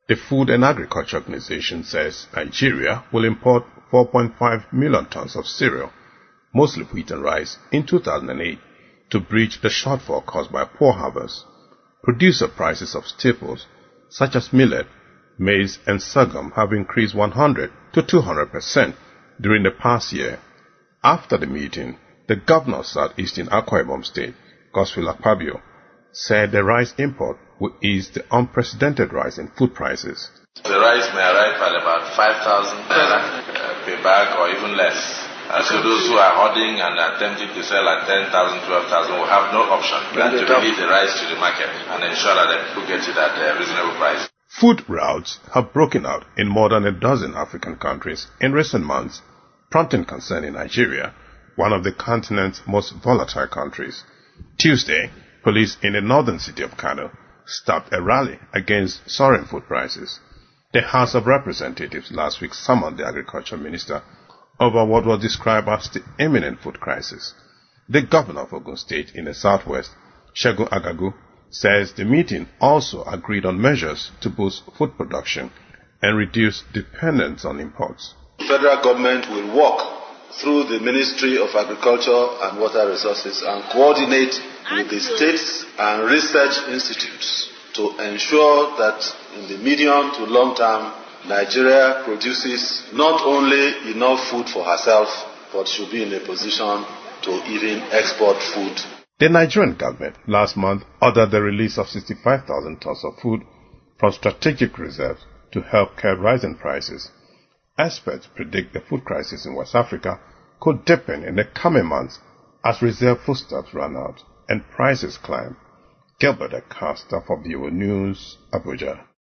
The Food and Agriculture Organization says Nigeria will import 4.5 million tons of cereal, mostly wheat and rice, in 2008 to bridge the shortfall caused by poor harvest. Producer prices of staples such as millet, maize and sorghum have increased 100 to 200% during the past year. After the meeting, the governor of Southeastern Akwa Ibom State, Godswill Akpabio, said the rice import will ease the unprecedented rise in food prices. The rice may arrive at about 5,000 per bag or even less. So those who are hoarding and attempting to sell at 10,000, 12,000 will have no option than to release the rice to the market and ensure that the people get it at a reasonable price. Food routes have broken out in more than a dozen African countries in recent months, prompting concern in Nigeria, one of the continent's most volatile countries. Tuesday, police in the northern city of Kano stopped a rally against soaring food prices. The House of Representatives last week summoned the agriculture minister over what was described as the imminent food crisis. The governor of Ogun State in the southwest, Segun Agagu, says the meeting also agreed on measures to boost food production and reduce dependence on imports. The federal government will work through the Ministry of Agriculture and Water Resources and coordinate with the states and research institutes to ensure that in the medium to long term, Nigeria produces not only enough food for herself, but should be in a position to even export food. The Nigerian government last month ordered the release of 65,000 tons of food from strategic reserves to help curb rising prices. Experts predict the food crisis in West Africa could deepen in the coming months as reserve foodstuffs run out and prices climb. Gilbert Acosta for VOA News, Abuja.